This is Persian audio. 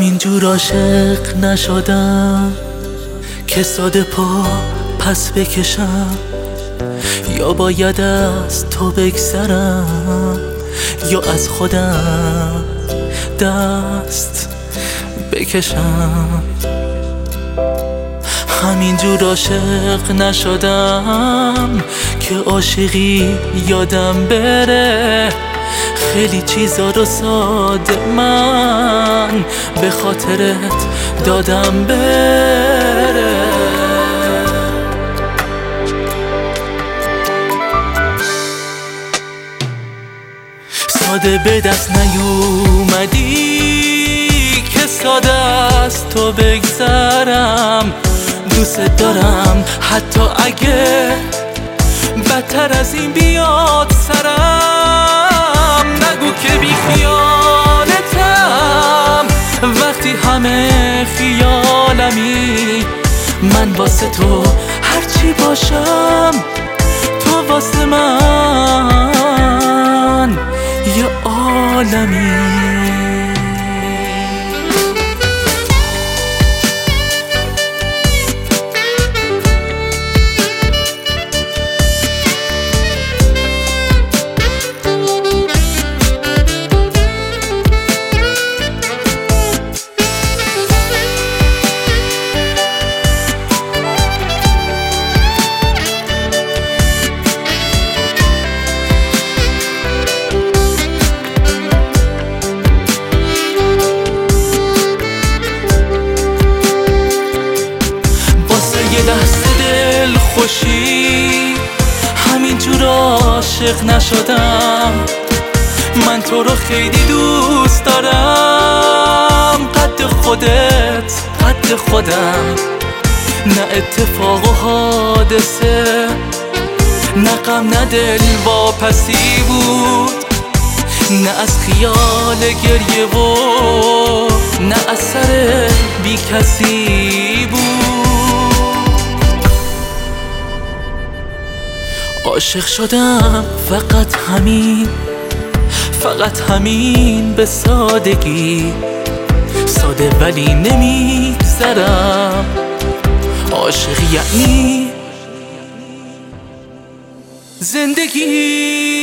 همینجور عاشق نشدم که ساده پا پس بکشم، یا باید از تو بگذرم یا از خودم دست بکشم. همینجور عاشق نشدم که عاشقی یادم بره، خیلی چیزا رو ساده من به خاطرت دادم بره. ساده به دست نیومدی که ساده از تو بگذرم، دوست دارم حتی اگه بدتر از این بیاد سرم. نگو که بی خیالتم وقتی همه خیالمی، من واسه تو هرچی باشم تو واسه من یه عالمی. دست دل خوشی همینجور عاشق نشدم، من تو رو خیلی دوست دارم، قد خودت قد خودم، نه اتفاق و حادثه، نه غم نه دل واپسی بود، نه از خیال گریه و نه اثر بی کسی بود. عاشق شدم فقط همین، فقط همین به سادگی، ساده ولی نمیگذرم. عاشق یعنی زندگی.